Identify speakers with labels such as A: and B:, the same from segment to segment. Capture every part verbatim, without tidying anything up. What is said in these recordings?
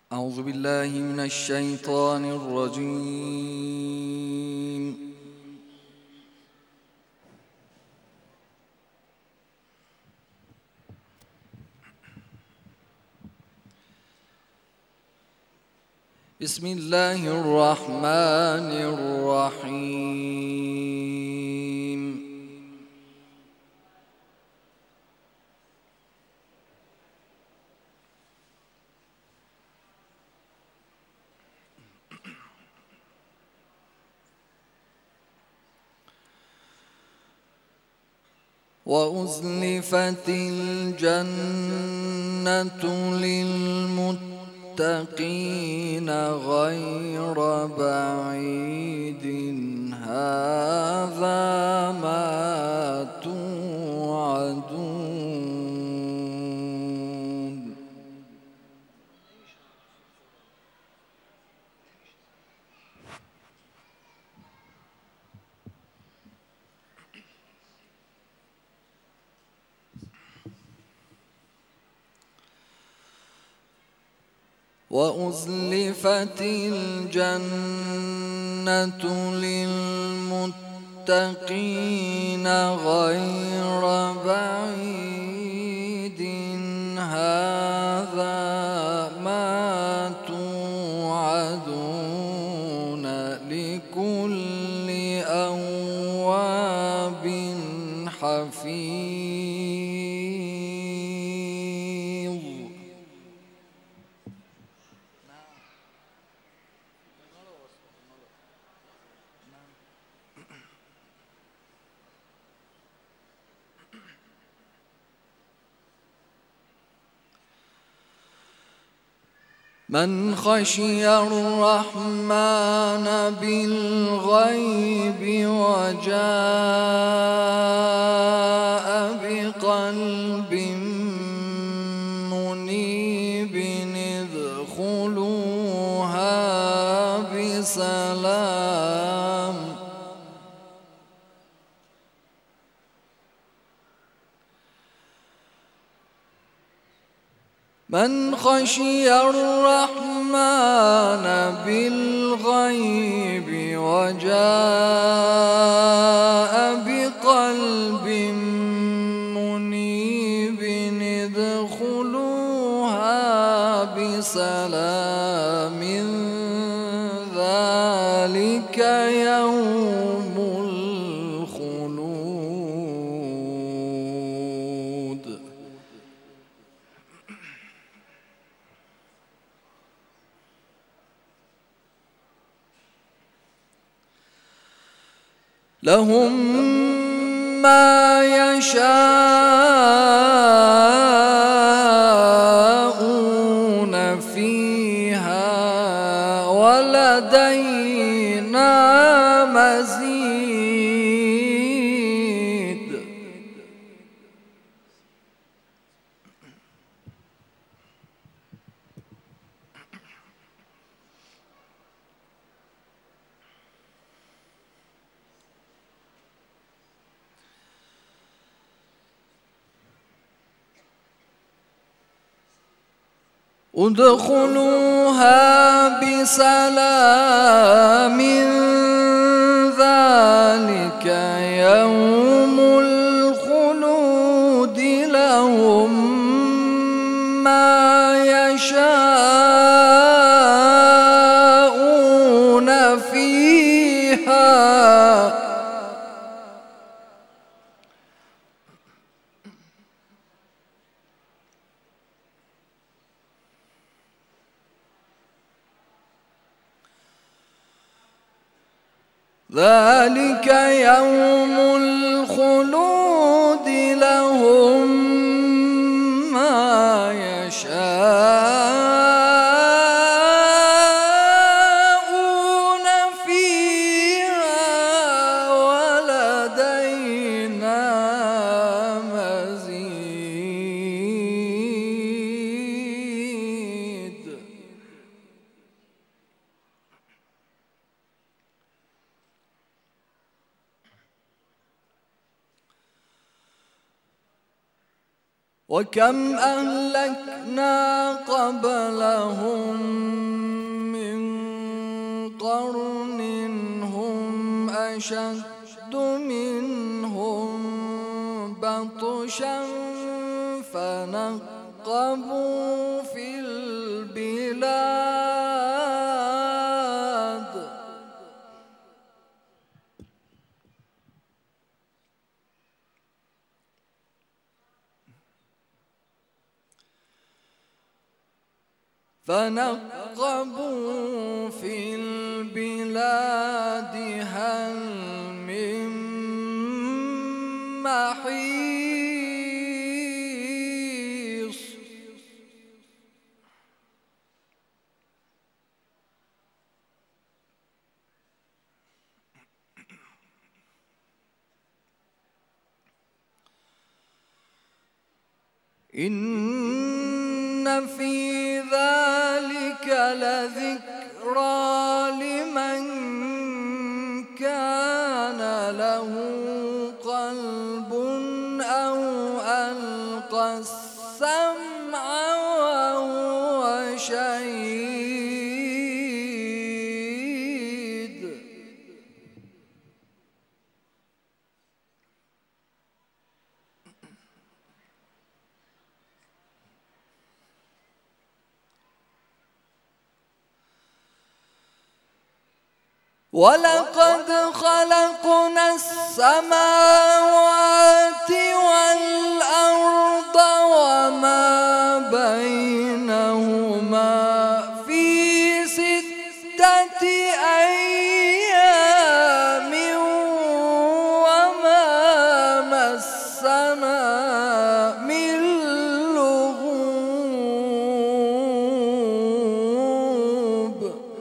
A: أعوذ بالله من الشيطان الرجيم. بسم الله الرحمن الرحيم. وأزلفت الجنة للمتقين غير بعيد هذا ما توعدون. وأزلفت الجنة للمتقين غير بعيد هذا ما توعدون لكل أواب حفيظ. من خشي الرحمن بالغيب وجاء بقلب منيب ادخلوها بسلام. من خشي الرحمن بالغيب وجاء بقلب منيب ادخلوها بسلام ذلك يوم الخلود. لهم ما يشاءون فيها ولدينا مزيد. ادخلوها بسلام ذلك يوم الخلود. لهم ما يشاءون فيها ذلك يوم الخلود. لهم ما يشاءون فيها ولدينا مزيد. وكم أهلكنا قبلهم أشد منهم بطشا فنقبوا في البلاد فنقبوا في البلاد هل من محيص إن في ذلك لذكرى لمن كان له قلب أو ألقى السمع وهو شهيد ولقد خلقنا السماوات والأرض وما بينهما في ستة أيام وما مسنا من لغوب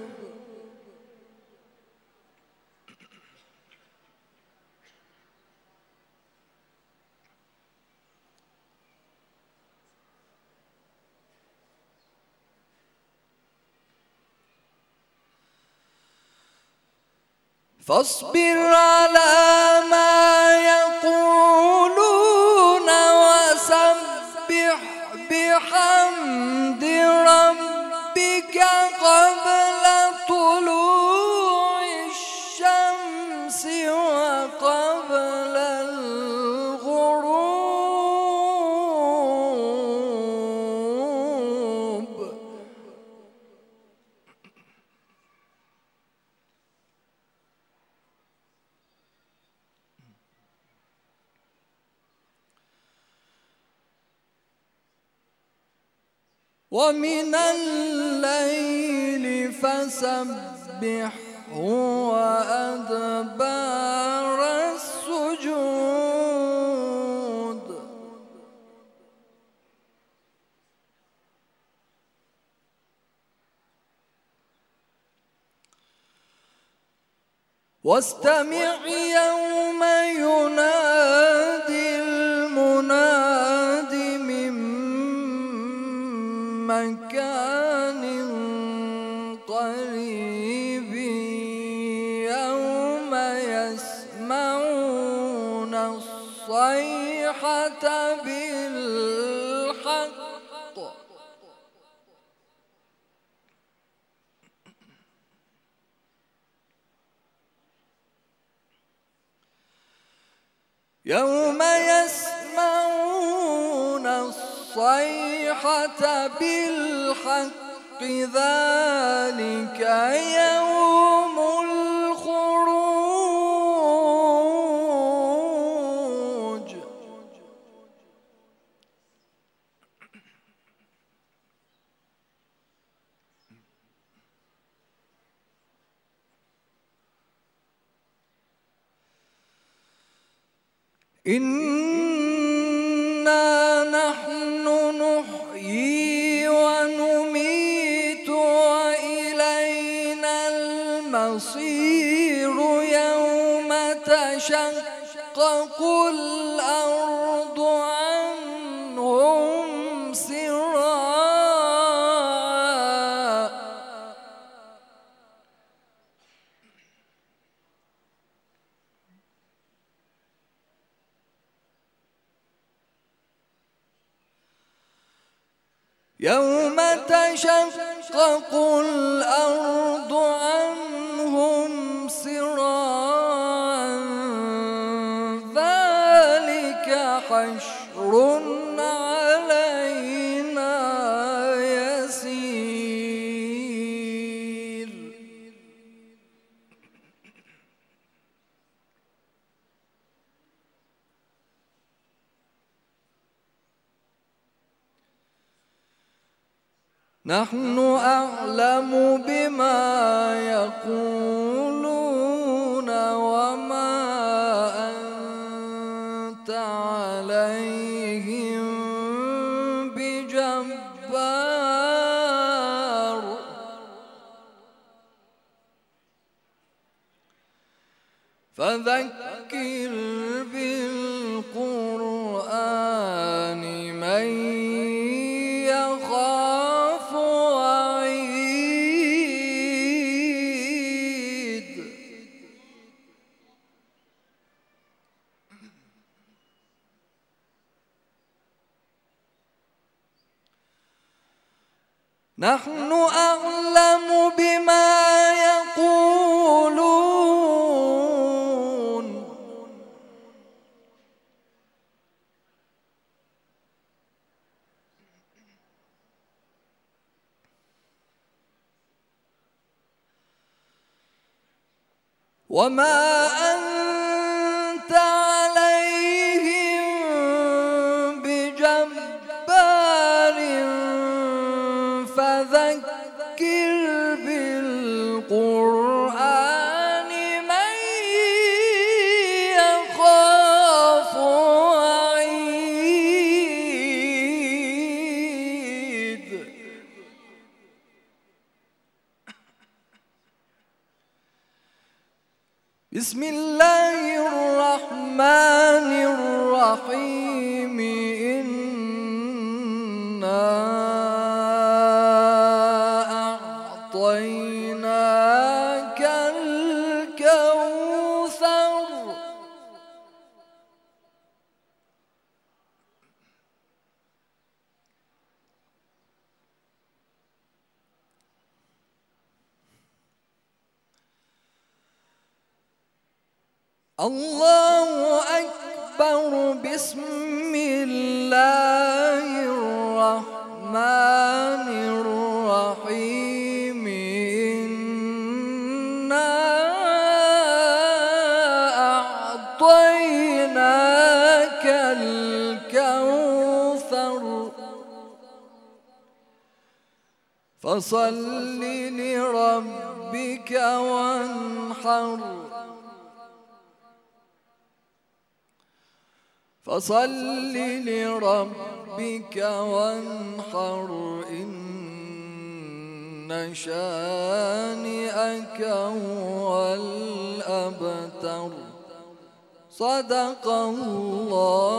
A: فاصبر على ما يقولون وسبح بحمد ربك قبل طلوع الشمس وقبل الغروب ومن الليل فسبحه وأدبار السجود واستمع يوم ينادي المناد من مكان قريب يوم يسمعون الصيحة بالحق يوم يسمعون الصيحة بالحق ذلك يوم الخروج إنا نحن نحيي ونميت وإلينا المصير يوم تشقق الأرض عنهم سراعا يوم تشقق الأرض عنهم سراعا نحن أعلم بما يقولون وما أنت عليهم بجبار فذكر بالقرآن من يخاف وعيد نحن أعلم بما يقولون وما أنت عليهم بجبار فذكر بالقرآن من يخاف وعيد بسم الله الرحمن الرحيم إنا أعطيناك الكوثر الله أكبر بسم الله الرحمن الرحيم إنا أعطيناك الكوثر فصل لربك وانحر فصل لربك وانحر إن شانئك هو الأبتر صدق الله